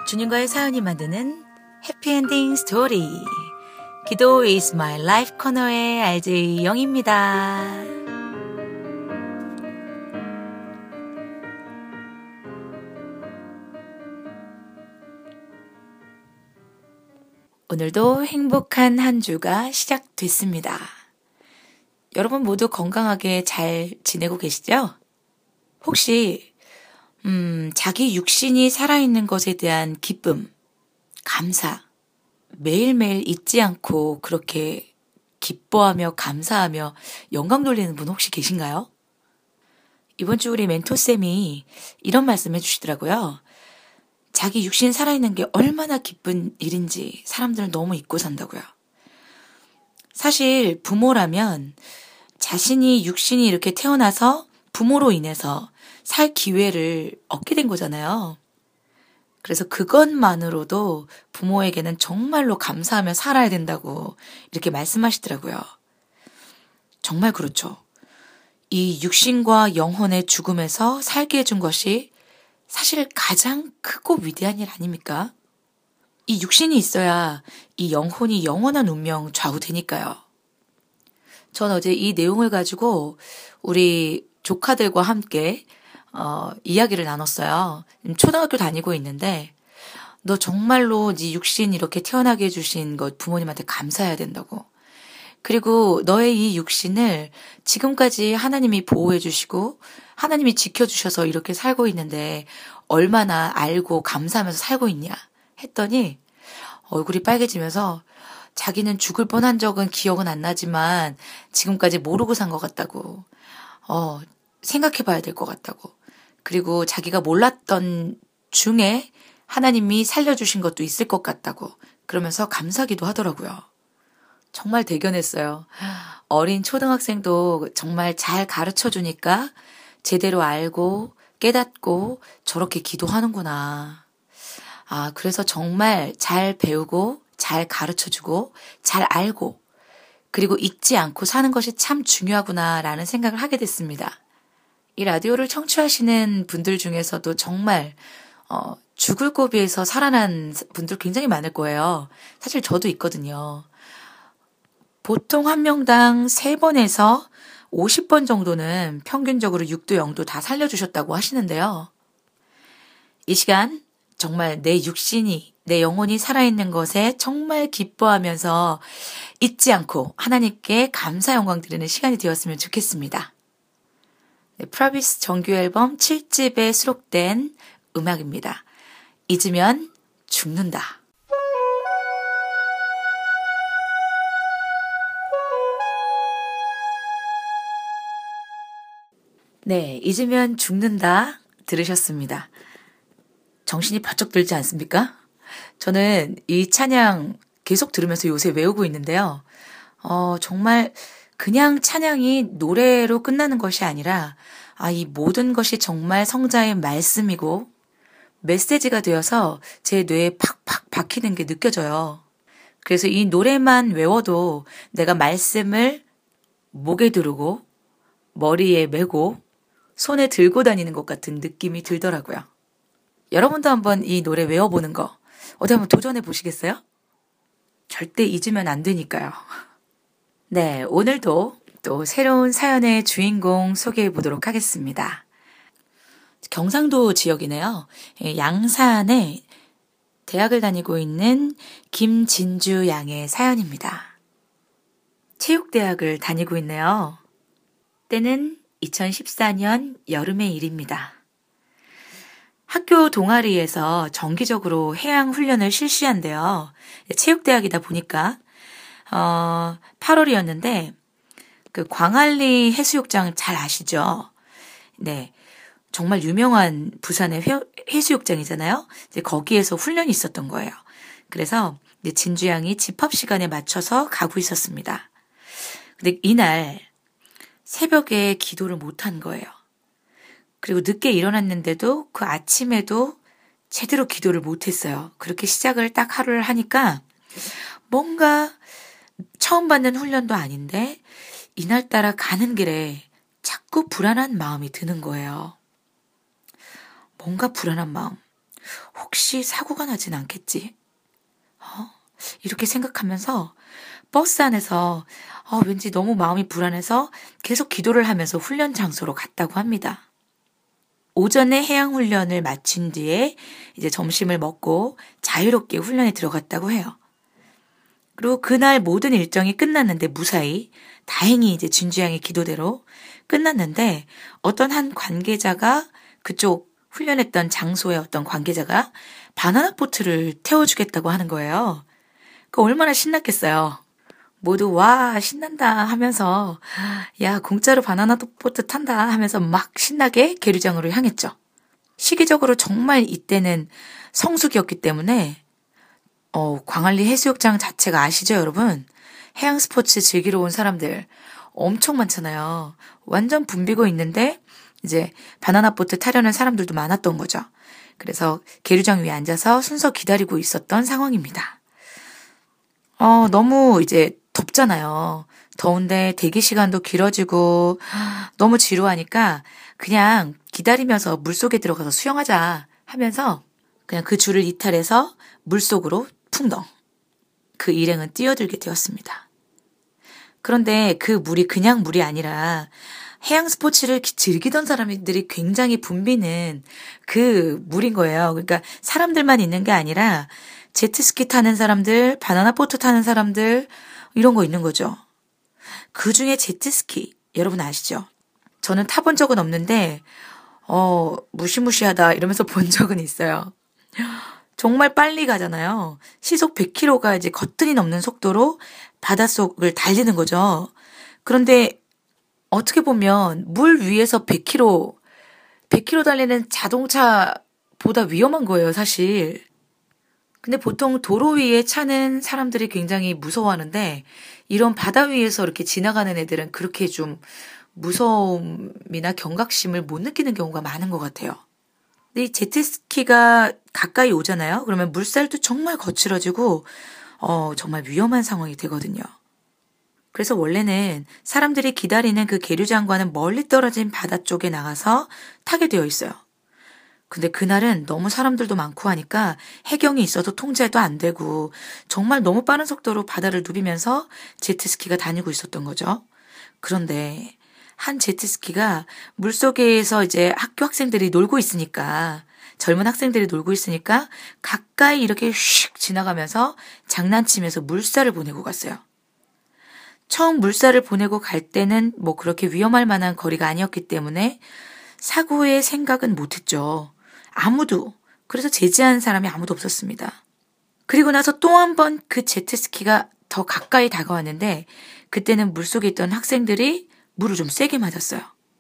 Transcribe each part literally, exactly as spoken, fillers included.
주님과의 사연이 만드는 해피엔딩 스토리. 기도 is my life 코너의 알제이 영입니다. 오늘도 행복한 한 주가 시작됐습니다. 여러분 모두 건강하게 잘 지내고 계시죠? 혹시 음, 자기 육신이 살아있는 것에 대한 기쁨, 감사, 매일매일 잊지 않고 그렇게 기뻐하며 감사하며 영광 돌리는 분 혹시 계신가요? 이번 주 우리 멘토쌤이 이런 말씀 해주시더라고요. 자기 육신 살아있는 게 얼마나 기쁜 일인지 사람들은 너무 잊고 산다고요. 사실 부모라면 자신이 육신이 이렇게 태어나서 부모로 인해서 살 기회를 얻게 된 거잖아요. 그래서 그것만으로도 부모에게는 정말로 감사하며 살아야 된다고 이렇게 말씀하시더라고요. 정말 그렇죠. 이 육신과 영혼의 죽음에서 살게 해준 것이 사실 가장 크고 위대한 일 아닙니까? 이 육신이 있어야 이 영혼이 영원한 운명 좌우되니까요. 전 어제 이 내용을 가지고 우리 조카들과 함께 어, 이야기를 나눴어요. 초등학교 다니고 있는데 너 정말로 네 육신 이렇게 태어나게 해주신 것 부모님한테 감사해야 된다고. 그리고 너의 이 육신을 지금까지 하나님이 보호해 주시고 하나님이 지켜주셔서 이렇게 살고 있는데 얼마나 알고 감사하면서 살고 있냐 했더니 얼굴이 빨개지면서 자기는 죽을 뻔한 적은 기억은 안 나지만 지금까지 모르고 산 것 같다고. 어, 생각해 봐야 될 것 같다고. 그리고 자기가 몰랐던 중에 하나님이 살려주신 것도 있을 것 같다고. 그러면서 감사기도 하더라고요. 정말 대견했어요. 어린 초등학생도 정말 잘 가르쳐 주니까 제대로 알고 깨닫고 저렇게 기도하는구나. 아, 그래서 정말 잘 배우고 잘 가르쳐 주고 잘 알고 그리고 잊지 않고 사는 것이 참 중요하구나라는 생각을 하게 됐습니다. 이 라디오를 청취하시는 분들 중에서도 정말 어, 죽을 고비에서 살아난 분들 굉장히 많을 거예요. 사실 저도 있거든요. 보통 한 명당 세 번에서 오십 번 정도는 평균적으로 육 도 영 도 다 살려주셨다고 하시는데요. 이 시간 정말 내 육신이, 내 영혼이 살아있는 것에 정말 기뻐하면서 잊지 않고 하나님께 감사 영광 드리는 시간이 되었으면 좋겠습니다. 네, 프라비스 정규 앨범 칠 집에 수록된 음악입니다. 잊으면 죽는다. 네, 잊으면 죽는다 들으셨습니다. 정신이 바짝 들지 않습니까? 저는 이 찬양 계속 들으면서 요새 외우고 있는데요. 어, 정말 그냥 찬양이 노래로 끝나는 것이 아니라 아, 이 모든 것이 정말 성자의 말씀이고 메시지가 되어서 제 뇌에 팍팍 박히는 게 느껴져요. 그래서 이 노래만 외워도 내가 말씀을 목에 두르고 머리에 메고 손에 들고 다니는 것 같은 느낌이 들더라고요. 여러분도 한번 이 노래 외워보는 거 어디 한번 도전해 보시겠어요? 절대 잊으면 안 되니까요. 네, 오늘도 또 새로운 사연의 주인공 소개해 보도록 하겠습니다. 경상도 지역이네요. 양산에 대학을 다니고 있는 김진주 양의 사연입니다. 체육대학을 다니고 있네요. 때는 이천십사 년 여름의 일입니다. 학교 동아리에서 정기적으로 해양 훈련을 실시한대요. 체육대학이다 보니까 어, 팔월이었는데 그 광안리 해수욕장 잘 아시죠? 네, 정말 유명한 부산의 회, 해수욕장이잖아요. 이제 거기에서 훈련이 있었던 거예요. 그래서 이제 진주 양이 집합 시간에 맞춰서 가고 있었습니다. 근데 이날 새벽에 기도를 못한 거예요. 그리고 늦게 일어났는데도 그 아침에도 제대로 기도를 못했어요. 그렇게 시작을 딱 하루를 하니까 뭔가 처음 받는 훈련도 아닌데 이날따라 가는 길에 자꾸 불안한 마음이 드는 거예요. 뭔가 불안한 마음. 혹시 사고가 나진 않겠지? 어? 이렇게 생각하면서 버스 안에서 어, 왠지 너무 마음이 불안해서 계속 기도를 하면서 훈련 장소로 갔다고 합니다. 오전에 해양 훈련을 마친 뒤에 이제 점심을 먹고 자유롭게 훈련에 들어갔다고 해요. 그리고 그날 모든 일정이 끝났는데 무사히 다행히 이제 진주양의 기도대로 끝났는데 어떤 한 관계자가 그쪽 훈련했던 장소의 어떤 관계자가 바나나 보트를 태워주겠다고 하는 거예요. 그 얼마나 신났겠어요. 모두 와 신난다 하면서 야 공짜로 바나나 보트 탄다 하면서 막 신나게 계류장으로 향했죠. 시기적으로 정말 이때는 성수기였기 때문에 어, 광안리 해수욕장 자체가 아시죠 여러분? 해양 스포츠 즐기러 온 사람들 엄청 많잖아요. 완전 붐비고 있는데 이제 바나나 보트 타려는 사람들도 많았던 거죠. 그래서 계류장 위에 앉아서 순서 기다리고 있었던 상황입니다. 어, 너무 이제 덥잖아요. 더운데 대기 시간도 길어지고 너무 지루하니까 그냥 기다리면서 물속에 들어가서 수영하자 하면서 그냥 그 줄을 이탈해서 물속으로 풍덩. 그 일행은 뛰어들게 되었습니다. 그런데 그 물이 그냥 물이 아니라 해양 스포츠를 즐기던 사람들이 굉장히 붐비는 그 물인 거예요. 그러니까 사람들만 있는 게 아니라 제트스키 타는 사람들, 바나나 보트 타는 사람들 이런 거 있는 거죠. 그중에 제트스키 여러분 아시죠? 저는 타본 적은 없는데 어 무시무시하다 이러면서 본 적은 있어요. 정말 빨리 가잖아요. 시속 백 킬로미터가 이제 거뜬히 넘는 속도로 바닷속을 달리는 거죠. 그런데 어떻게 보면 물 위에서 백 킬로미터, 백 킬로미터 달리는 자동차보다 위험한 거예요, 사실. 근데 보통 도로 위에 차는 사람들이 굉장히 무서워하는데 이런 바다 위에서 이렇게 지나가는 애들은 그렇게 좀 무서움이나 경각심을 못 느끼는 경우가 많은 것 같아요. 근데 이 제트스키가 가까이 오잖아요. 그러면 물살도 정말 거칠어지고 어, 정말 위험한 상황이 되거든요. 그래서 원래는 사람들이 기다리는 그 계류장과는 멀리 떨어진 바다 쪽에 나가서 타게 되어 있어요. 근데 그날은 너무 사람들도 많고 하니까 해경이 있어도 통제도 안 되고 정말 너무 빠른 속도로 바다를 누비면서 제트스키가 다니고 있었던 거죠. 그런데 한 제트스키가 물속에서 이제 학교 학생들이 놀고 있으니까 젊은 학생들이 놀고 있으니까 가까이 이렇게 휙 지나가면서 장난치면서 물살을 보내고 갔어요. 처음 물살을 보내고 갈 때는 뭐 그렇게 위험할 만한 거리가 아니었기 때문에 사고의 생각은 못했죠. 아무도. 그래서 제지하는 사람이 아무도 없었습니다. 그리고 나서 또 한 번 그 제트스키가 더 가까이 다가왔는데 그때는 물속에 있던 학생들이 물을 좀 세게 맞았어요.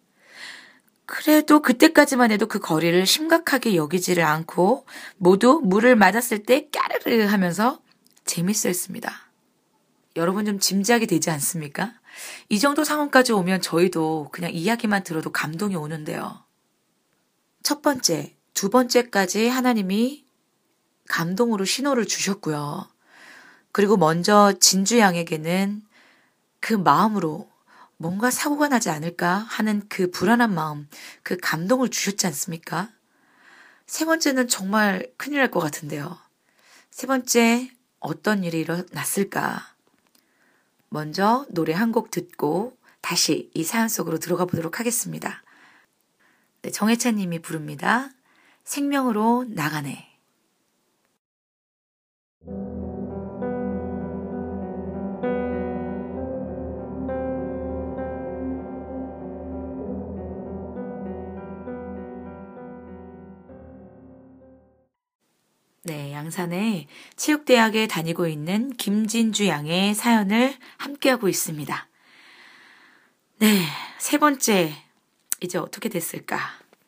그래도 그때까지만 해도 그 거리를 심각하게 여기지를 않고 모두 물을 맞았을 때 까르르 하면서 재밌어 했습니다. 여러분 좀 짐작이 되지 않습니까? 이 정도 상황까지 오면 저희도 그냥 이야기만 들어도 감동이 오는데요. 첫 번째, 두 번째까지 하나님이 감동으로 신호를 주셨고요. 그리고 먼저 진주양에게는 그 마음으로 뭔가 사고가 나지 않을까 하는 그 불안한 마음, 그 감동을 주셨지 않습니까? 세 번째는 정말 큰일 날 것 같은데요. 세 번째, 어떤 일이 일어났을까? 먼저 노래 한 곡 듣고 다시 이 사연 속으로 들어가 보도록 하겠습니다. 네, 정혜찬 님이 부릅니다. 생명으로 나가네. 네, 양산에 체육대학에 다니고 있는 김진주 양의 사연을 함께하고 있습니다. 네, 세 번째, 이제 어떻게 됐을까?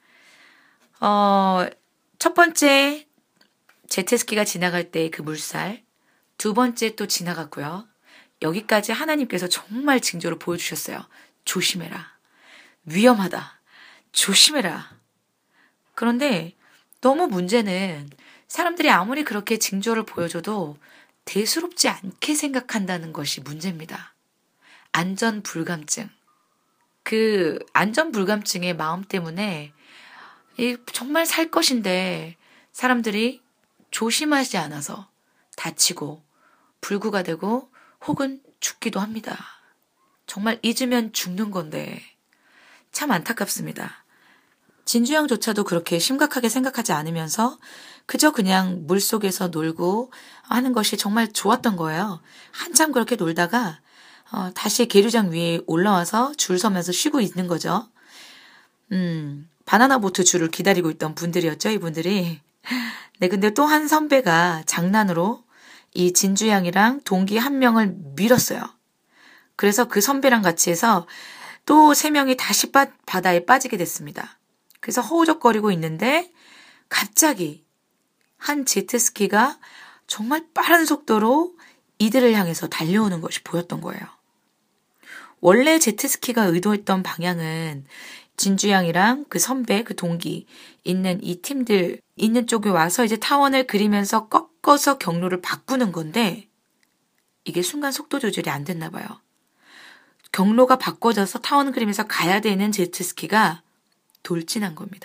어, 첫 번째, 제트스키가 지나갈 때 그 물살, 두 번째 또 지나갔고요. 여기까지 하나님께서 정말 징조를 보여주셨어요. 조심해라. 위험하다. 조심해라. 그런데 너무 문제는 사람들이 아무리 그렇게 징조를 보여줘도 대수롭지 않게 생각한다는 것이 문제입니다. 안전 불감증. 그 안전 불감증의 마음 때문에 정말 살 것인데 사람들이 조심하지 않아서 다치고 불구가 되고 혹은 죽기도 합니다. 정말 잊으면 죽는 건데 참 안타깝습니다. 진주양조차도 그렇게 심각하게 생각하지 않으면서 그저 그냥 물속에서 놀고 하는 것이 정말 좋았던 거예요. 한참 그렇게 놀다가 어, 다시 계류장 위에 올라와서 줄 서면서 쉬고 있는 거죠. 음, 바나나 보트 줄을 기다리고 있던 분들이었죠, 이분들이. 네, 근데 또 한 선배가 장난으로 이 진주양이랑 동기 한 명을 밀었어요. 그래서 그 선배랑 같이 해서 또 세 명이 다시 바, 바다에 빠지게 됐습니다. 그래서 허우적거리고 있는데 갑자기 한 제트스키가 정말 빠른 속도로 이들을 향해서 달려오는 것이 보였던 거예요. 원래 제트스키가 의도했던 방향은 진주양이랑 그 선배, 그 동기 있는 이 팀들 있는 쪽에 와서 이제 타원을 그리면서 꺾어서 경로를 바꾸는 건데 이게 순간 속도 조절이 안 됐나 봐요. 경로가 바꿔져서 타원 그리면서 가야 되는 제트스키가 돌진한 겁니다.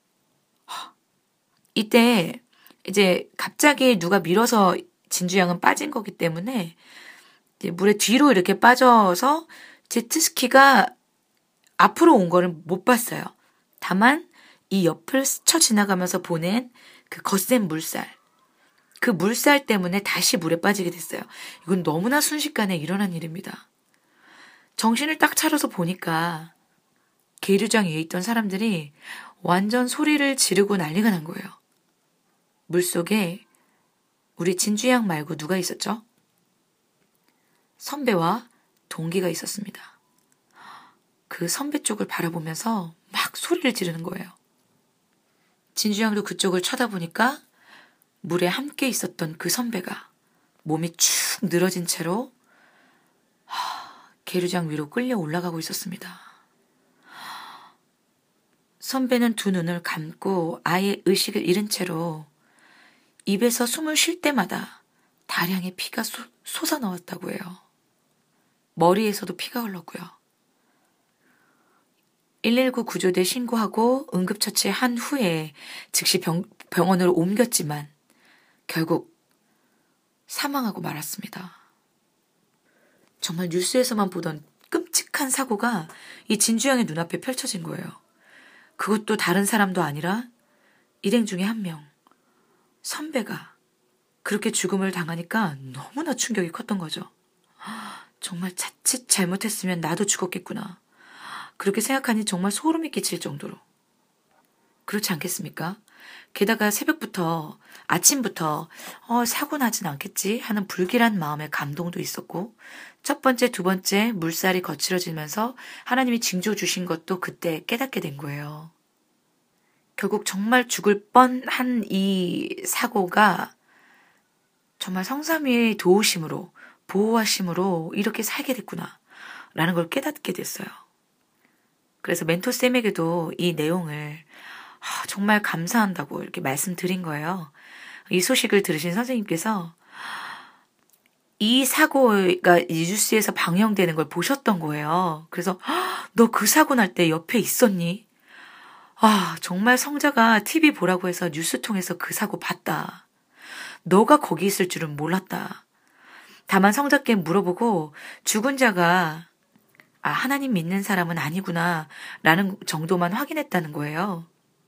이때 이제 갑자기 누가 밀어서 진주양은 빠진 거기 때문에 이제 물에 뒤로 이렇게 빠져서 제트스키가 앞으로 온 거를 못 봤어요. 다만 이 옆을 스쳐 지나가면서 보낸 그 거센 물살. 그 물살 때문에 다시 물에 빠지게 됐어요. 이건 너무나 순식간에 일어난 일입니다. 정신을 딱 차려서 보니까 계류장 위에 있던 사람들이 완전 소리를 지르고 난리가 난 거예요. 물속에 우리 진주양 말고 누가 있었죠? 선배와 동기가 있었습니다. 그 선배 쪽을 바라보면서 막 소리를 지르는 거예요. 진주양도 그쪽을 쳐다보니까 물에 함께 있었던 그 선배가 몸이 축 늘어진 채로 계류장 위로 끌려 올라가고 있었습니다. 선배는 두 눈을 감고 아예 의식을 잃은 채로 입에서 숨을 쉴 때마다 다량의 피가 솟, 솟아나왔다고 해요. 머리에서도 피가 흘렀고요. 일일구 구조대 신고하고 응급처치한 후에 즉시 병, 병원으로 옮겼지만 결국 사망하고 말았습니다. 정말 뉴스에서만 보던 끔찍한 사고가 이 진주양의 눈앞에 펼쳐진 거예요. 그것도 다른 사람도 아니라 일행 중에 한 명, 선배가 그렇게 죽음을 당하니까 너무나 충격이 컸던 거죠. 정말 자칫 잘못했으면 나도 죽었겠구나. 그렇게 생각하니 정말 소름이 끼칠 정도로. 그렇지 않겠습니까? 게다가 새벽부터 아침부터 어, 사고 나진 않겠지 하는 불길한 마음의 감동도 있었고 첫 번째, 두 번째 물살이 거칠어지면서 하나님이 징조 주신 것도 그때 깨닫게 된 거예요. 결국 정말 죽을 뻔한 이 사고가 정말 성삼위의 도우심으로 보호하심으로 이렇게 살게 됐구나 라는 걸 깨닫게 됐어요. 그래서 멘토쌤에게도 이 내용을 정말 감사한다고 이렇게 말씀드린 거예요. 이 소식을 들으신 선생님께서 이 사고가 이 뉴스에서 방영되는 걸 보셨던 거예요. 그래서 너 그 사고 날 때 옆에 있었니? 아, 정말 성자가 티비 보라고 해서 뉴스 통해서 그 사고 봤다. 너가 거기 있을 줄은 몰랐다. 다만 성자께 물어보고 죽은 자가 아, 하나님 믿는 사람은 아니구나 라는 정도만 확인했다는 거예요.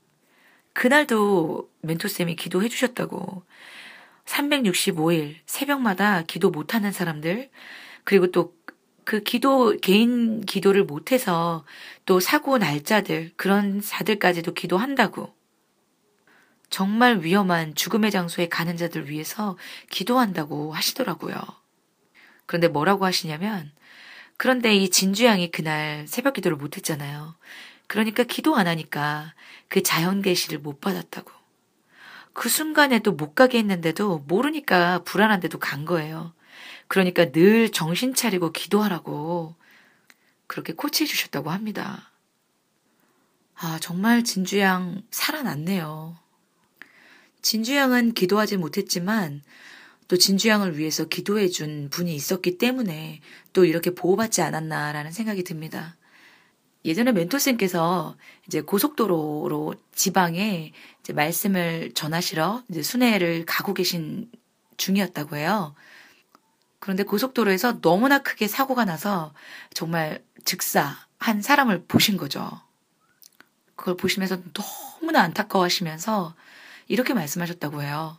그날도 멘토쌤이 기도해 주셨다고. 삼백육십오 일 새벽마다 기도 못하는 사람들 그리고 또 그 기도 개인 기도를 못해서 또 사고 날짜들 그런 자들까지도 기도한다고. 정말 위험한 죽음의 장소에 가는 자들 위해서 기도한다고 하시더라고요. 그런데 뭐라고 하시냐면 그런데 이 진주양이 그날 새벽 기도를 못했잖아요. 그러니까 기도 안 하니까 그 자연 계시를 못 받았다고. 그 순간에도 못 가게 했는데도 모르니까 불안한데도 간 거예요. 그러니까 늘 정신 차리고 기도하라고 그렇게 코치해 주셨다고 합니다. 아, 정말 진주양 살아났네요. 진주양은 기도하지 못했지만 또 진주양을 위해서 기도해 준 분이 있었기 때문에 또 이렇게 보호받지 않았나라는 생각이 듭니다. 예전에 멘토쌤께서 이제 고속도로로 지방에 이제 말씀을 전하시러 이제 순회를 가고 계신 중이었다고 해요. 그런데 고속도로에서 너무나 크게 사고가 나서 정말 즉사한 사람을 보신 거죠. 그걸 보시면서 너무나 안타까워하시면서 이렇게 말씀하셨다고 해요.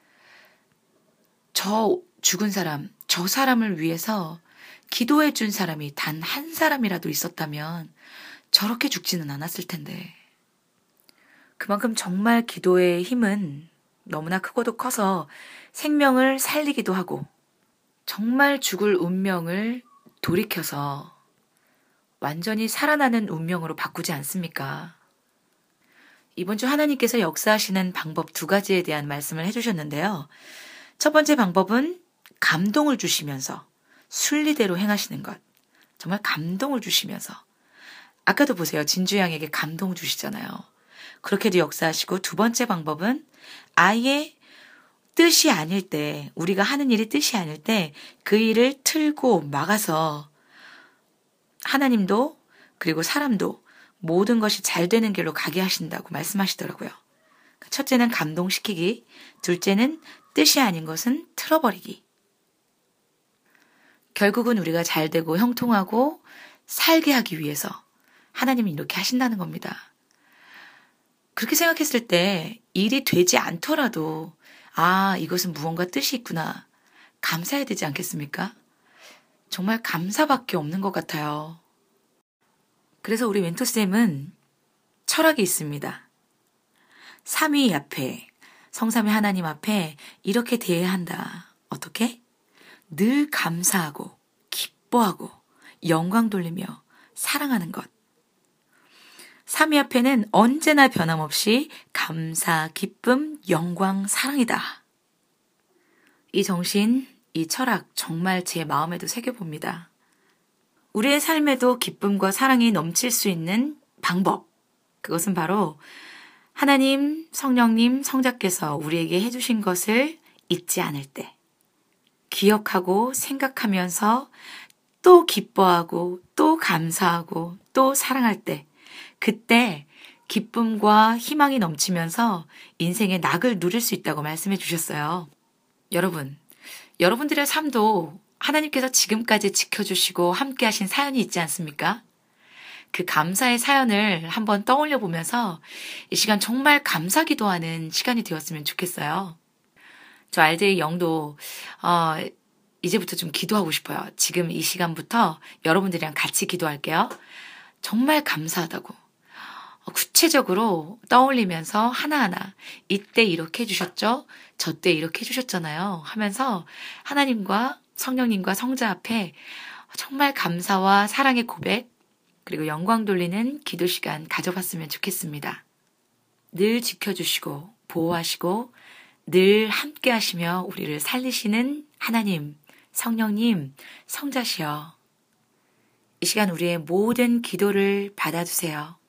저 죽은 사람, 저 사람을 위해서 기도해 준 사람이 단 한 사람이라도 있었다면 저렇게 죽지는 않았을 텐데. 그만큼 정말 기도의 힘은 너무나 크고도 커서 생명을 살리기도 하고 정말 죽을 운명을 돌이켜서 완전히 살아나는 운명으로 바꾸지 않습니까? 이번 주 하나님께서 역사하시는 방법 두 가지에 대한 말씀을 해주셨는데요. 첫 번째 방법은 감동을 주시면서 순리대로 행하시는 것. 정말 감동을 주시면서. 아까도 보세요. 진주양에게 감동 주시잖아요. 그렇게도 역사하시고 두 번째 방법은 아예 뜻이 아닐 때, 우리가 하는 일이 뜻이 아닐 때 그 일을 틀고 막아서 하나님도 그리고 사람도 모든 것이 잘 되는 길로 가게 하신다고 말씀하시더라고요. 첫째는 감동시키기, 둘째는 뜻이 아닌 것은 틀어버리기. 결국은 우리가 잘 되고 형통하고 살게 하기 위해서 하나님이 이렇게 하신다는 겁니다. 그렇게 생각했을 때 일이 되지 않더라도 아, 이것은 무언가 뜻이 있구나. 감사해야 되지 않겠습니까? 정말 감사밖에 없는 것 같아요. 그래서 우리 멘토쌤은 철학이 있습니다. 삼위 앞에, 성삼위 하나님 앞에 이렇게 대해야 한다. 어떻게? 늘 감사하고 기뻐하고 영광 돌리며 사랑하는 것. 삼위 앞에는 언제나 변함없이 감사, 기쁨, 영광, 사랑이다. 이 정신, 이 철학 정말 제 마음에도 새겨봅니다. 우리의 삶에도 기쁨과 사랑이 넘칠 수 있는 방법. 그것은 바로 하나님, 성령님, 성자께서 우리에게 해주신 것을 잊지 않을 때, 기억하고 생각하면서 또 기뻐하고 또 감사하고 또 사랑할 때, 그때 기쁨과 희망이 넘치면서 인생의 낙을 누릴 수 있다고 말씀해 주셨어요. 여러분, 여러분들의 삶도 하나님께서 지금까지 지켜주시고 함께 하신 사연이 있지 않습니까? 그 감사의 사연을 한번 떠올려 보면서 이 시간 정말 감사 기도하는 시간이 되었으면 좋겠어요. 저 알제이 영도 어, 이제부터 좀 기도하고 싶어요. 지금 이 시간부터 여러분들이랑 같이 기도할게요. 정말 감사하다고 구체적으로 떠올리면서 하나하나 이때 이렇게 해주셨죠? 저때 이렇게 해주셨잖아요. 하면서 하나님과 성령님과 성자 앞에 정말 감사와 사랑의 고백 그리고 영광 돌리는 기도 시간 가져봤으면 좋겠습니다. 늘 지켜주시고 보호하시고 늘 함께 하시며 우리를 살리시는 하나님, 성령님, 성자시여. 이 시간 우리의 모든 기도를 받아주세요.